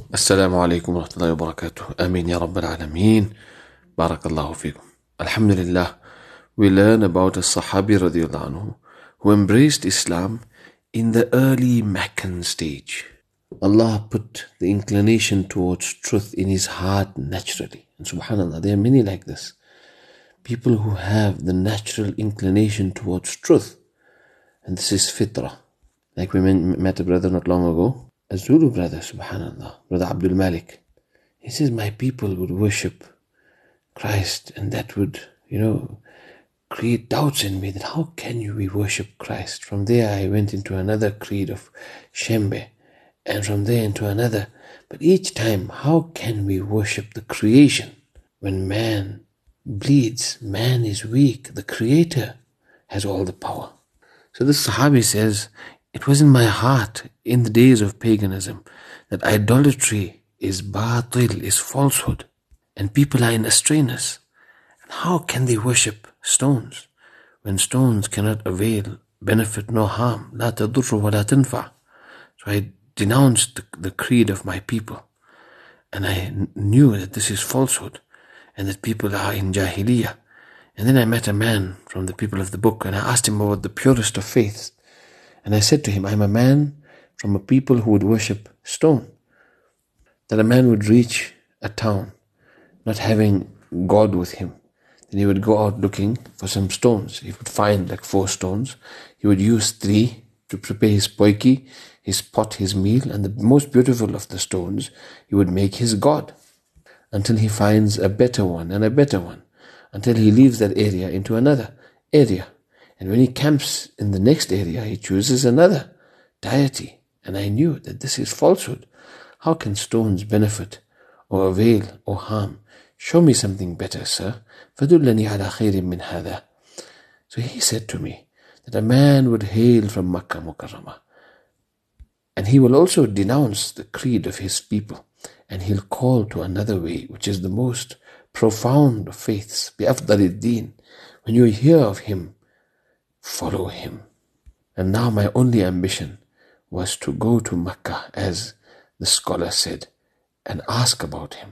السلام عليكم ورحمة الله وبركاته. آمين يا رب العالمين. Barakallahu fikum. Alhamdulillah, we learn about a Sahabi radiallahu anhu who embraced Islam in the early Meccan stage. Allah put the inclination towards truth in his heart naturally. And subhanAllah, there are many like this. People who have the natural inclination towards truth. And this is fitrah. Like we met a brother not long ago, a Zulu brother, subhanAllah, Brother Abdul Malik. He says, my people would worship Christ, and that would, create doubts in me that how can we worship Christ? From there I went into another creed of Shembe, and from there into another. But each time, how can we worship the creation? When man bleeds, man is weak, the Creator has all the power. So this Sahabi says, it was in my heart in the days of paganism that idolatry is batil, is falsehood, and people are in astrayness. And how can they worship stones when stones cannot avail benefit nor harm? La tadurru wa la tanfa. So I denounced the creed of my people, and I knew that this is falsehood and that people are in jahiliyyah. And then I met a man from the people of the book, and I asked him about the purest of faiths. And I said to him, I'm a man from a people who would worship stone. That a man would reach a town not having God with him. Then he would go out looking for some stones. He would find like 4 stones. He would use 3 to prepare his poiki, his pot, his meal, and the most beautiful of the stones he would make his God, until he finds a better one and a better one, until he leaves that area into another area. And when he camps in the next area, he chooses another deity. And I knew that this is falsehood. How can stones benefit or avail or harm? Show me something better, sir. فَدُلَّنِي عَلَى خَيْرٍ مِّنْ هَذَا. So he said to me that a man would hail from Makkah Mukarramah, and he will also denounce the creed of his people, and he'll call to another way, which is the most profound of faiths, بِأَفْضَلِ الدِّينِ. When you hear of him, follow him. And now my only ambition was to go to Makkah, as the scholar said, and ask about him.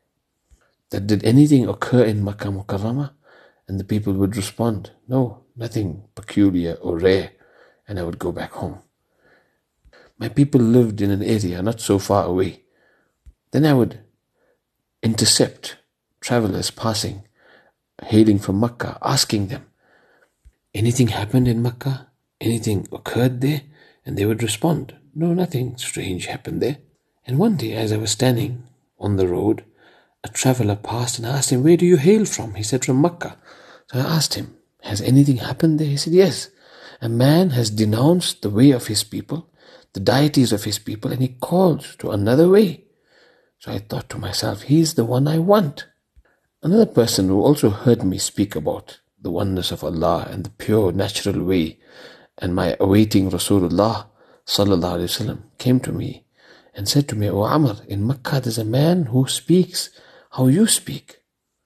That did anything occur in Makkah Mukarramah? And the people would respond, no, nothing peculiar or rare. And I would go back home. My people lived in an area not so far away. Then I would intercept travelers passing, hailing from Makkah, asking them, anything happened in Makkah? Anything occurred there? And they would respond, no, nothing strange happened there. And one day, as I was standing on the road, a traveler passed, and I asked him, where do you hail from? He said, from Makkah. So I asked him, has anything happened there? He said, yes. A man has denounced the way of his people, the deities of his people, and he called to another way. So I thought to myself, he's the one I want. Another person who also heard me speak about the oneness of Allah and the pure natural way, and my awaiting Rasulullah sallallahu alaihi wasallam, came to me and said to me, O Amr, in Makkah there's a man who speaks how you speak.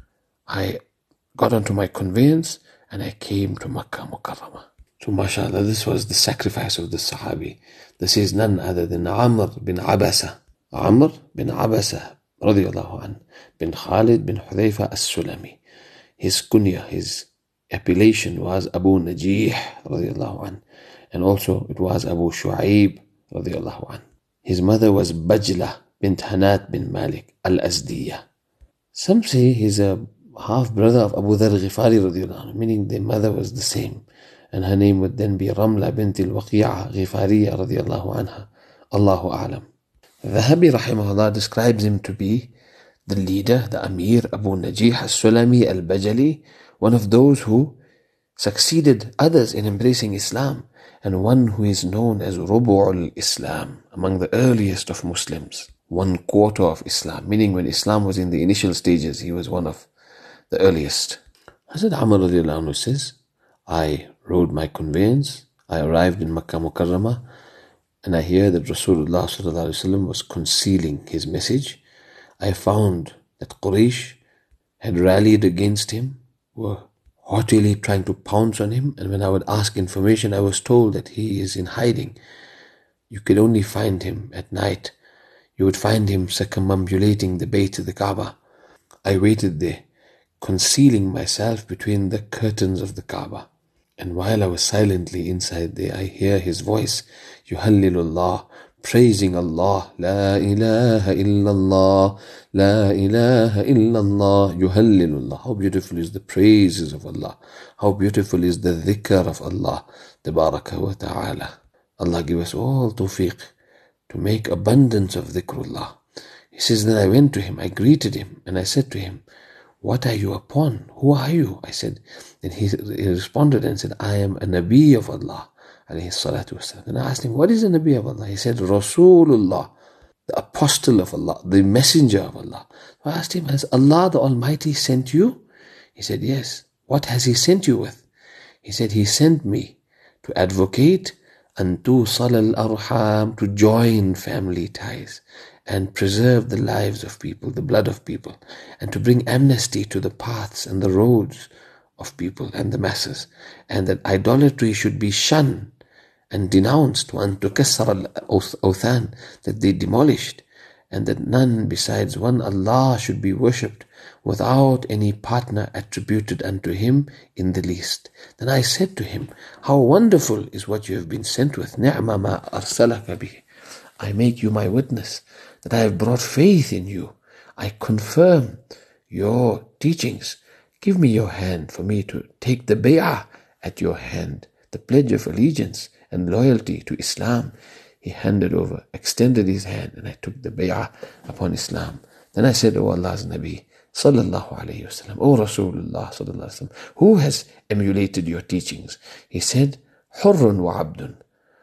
I got onto my conveyance and I came to Makkah Mukarramah. So mashallah, this was the sacrifice of the Sahabi. This is none other than Amr bin Abasa. Amr bin Abasa radiyallahu anh, bin Khalid bin Hudayfa as-Sulami. His kunya, his appellation was Abu Najih radiyallahu anh, and also it was Abu Shu'aib radiyallahu anh. His mother was Bajla bint Hanat bin Malik al-Azdiyah. Some say he's a half-brother of Abu Dhar Ghifari radiyallahu anh, meaning their mother was the same. And her name would then be Ramla bint al-Waqi'a Ghifariya radiyallahu anha. Allahu a'lam. Dhahabi rahimahullah describes him to be the leader, the Amir Abu Najih al-Sulami al-Bajali, one of those who succeeded others in embracing Islam, and one who is known as Rubu'ul Islam, among the earliest of Muslims. 1/4 of Islam, meaning when Islam was in the initial stages, he was one of the earliest. Hazrat Amr radiallahu anhu says, I rode my conveyance, I arrived in Makkah Mukarramah, and I hear that Rasulullah sallallahu alaihi wasallam was concealing his message. I found that Quraysh had rallied against him, were haughtily trying to pounce on him, and when I would ask information, I was told that he is in hiding. You could only find him at night. you would find him circumambulating the Bayt of the Kaaba. I waited there, concealing myself between the curtains of the Kaaba. And while I was silently inside there, I hear his voice, Yuhallilullah, praising Allah, La ilaha illallah, La ilaha illallah, Yuhallilullah. How beautiful is the praises of Allah. How beautiful is the dhikr of Allah, Tabaraka wa ta'ala. Allah give us all tawfiq to make abundance of dhikrullah. He says, then I went to him, I greeted him, and I said to him, what are you upon? Who are you? I said. Then he responded and said, I am a Nabi of Allah. Alayhi salatu wasalam. And I asked him, what is a Nabi of Allah? He said, Rasulullah, the apostle of Allah, the messenger of Allah. So I asked him, has Allah the Almighty sent you? He said, yes. What has He sent you with? He said, He sent me to advocate and to tusal al-arham, to join family ties and preserve the lives of people, the blood of people, and to bring amnesty to the paths and the roads of people and the masses, and that idolatry should be shunned and denounced, and to kassar al-awthan, that they demolished, and that none besides one Allah should be worshipped without any partner attributed unto Him in the least. Then I said to him, how wonderful is what you have been sent with. Ni'ma ma arsalaka bih. I make you my witness that I have brought faith in you. I confirm your teachings. Give me your hand for me to take the bay'ah at your hand, the pledge of allegiance and loyalty to Islam. He handed over, extended his hand, and I took the bay'ah upon Islam. Then I said, O Allah's Nabi, sallallahu alayhi wasallam, O Rasulullah sallallahu alayhi wasallam, who has emulated your teachings? He said, Hurrun wa abdun,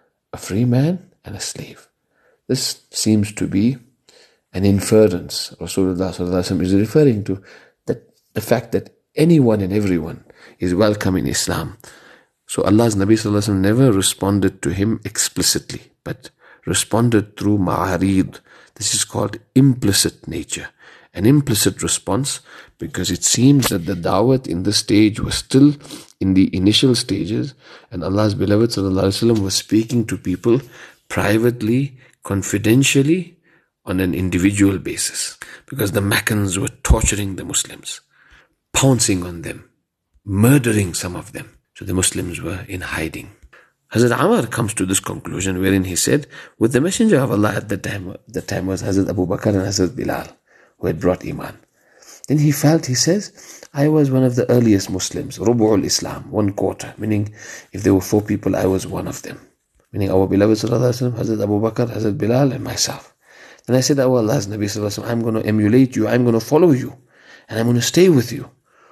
a free man and a slave. This seems to be an inference. Rasulullah sallallahu alayhi wasallam is referring to the fact that anyone and everyone is welcome in Islam. So Allah's Nabi sallallahu alayhi wasallam never responded to him explicitly, but responded through ma'arid. This is called implicit nature. An implicit response, because it seems that the da'wat in this stage was still in the initial stages, and Allah's beloved sallallahu alaihi wasallam was speaking to people privately, confidentially, on an individual basis, because the Meccans were torturing the Muslims, pouncing on them, murdering some of them. So the Muslims were in hiding. Hazrat Amr comes to this conclusion, wherein he said, with the Messenger of Allah at the time was Hazrat Abu Bakr and Hazrat Bilal, who had brought Iman. Then he felt, he says, I was one of the earliest Muslims, Rubu'ul Islam, 1/4, meaning if there were 4 people, I was one of them. Meaning our beloved sallallahu alaihi wasallam, Hazrat Abu Bakr, Hazrat Bilal, and myself. Then I said, oh Allah's Nabi sallallahu alaihi wasallam, I'm going to emulate you, I'm going to follow you, and I'm going to stay with you.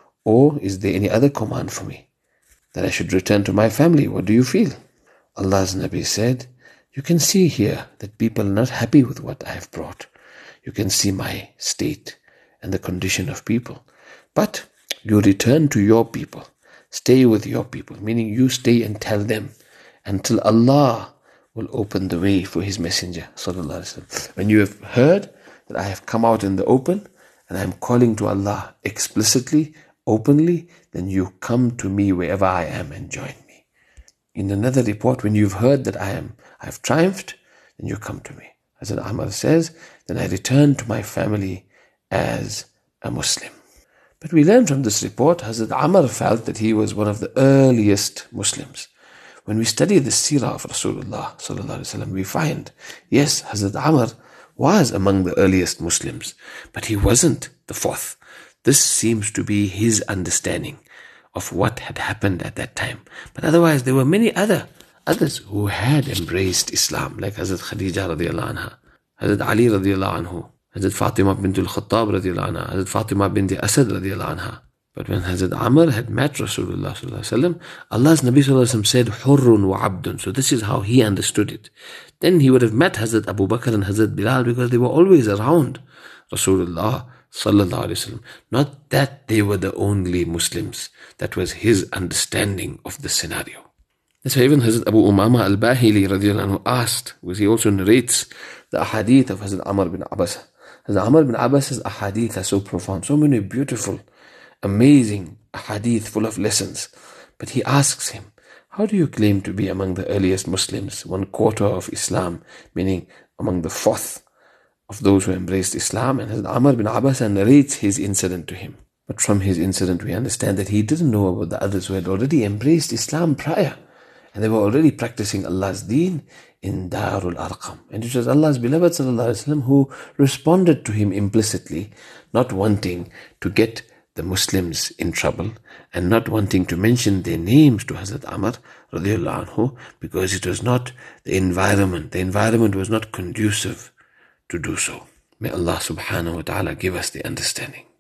Or is there any other command for me? That I should return to my family? What do you feel? Allah's Nabi said, you can see here that people are not happy with what I have brought. You can see my state and the condition of people. But you return to your people. Stay with your people, meaning you stay and tell them until Allah will open the way for His Messenger, sallallahu alaihi wasallam. When you have heard that I have come out in the open and I am calling to Allah explicitly, openly, then you come to me wherever I am and join me. In another report, when you've heard that I have triumphed, then you come to me. As Amr says, then I return to my family as a Muslim. But we learn from this report, Hazrat Amr felt that he was one of the earliest Muslims. When we study the seerah of Rasulullah sallallahu alaihi wasallam, we find, yes, Hazrat Amr was among the earliest Muslims, but he wasn't the 4th. This seems to be his understanding of what had happened at that time. But otherwise, there were many others who had embraced Islam, like Hazrat Khadija radiallahu anha, Hazrat Ali radiallahu anhu, Hazrat Fatima bint al-Khattab radiallahu anha, Hazrat Fatima bint Asad radiallahu anha. But when Hazrat Amr had met Rasulullah sallallahu alaihi wasallam, Allah's Nabi sallallahu alaihi wasallam said, Hurrun wa abdun. So this is how he understood it. Then he would have met Hazrat Abu Bakr and Hazrat Bilal because they were always around Rasulullah sallallahu alaihi wasallam. Not that they were the only Muslims. That was his understanding of the scenario. That's why even Hazrat Abu Umama al-Bahili radiallahu anhu asked, because he also narrates the ahadith of Hazrat Amr bin Abbas. Hazrat Amr bin Abbas's ahadith are so profound, so many beautiful, amazing ahadith full of lessons. But he asks him, how do you claim to be among the earliest Muslims, 1/4 of Islam, meaning among the 4th of those who embraced Islam, and Hazrat Amr bin Abasa narrates his incident to him. But from his incident we understand that he didn't know about the others who had already embraced Islam prior, and they were already practicing Allah's deen in Darul Arqam. And it was Allah's beloved Sallallahu Alaihi Wasallam who responded to him implicitly, not wanting to get the Muslims in trouble and not wanting to mention their names to Hazrat Amr radiallahu anhu, because it was not the environment was not conducive to do so. May Allah subhanahu wa ta'ala give us the understanding.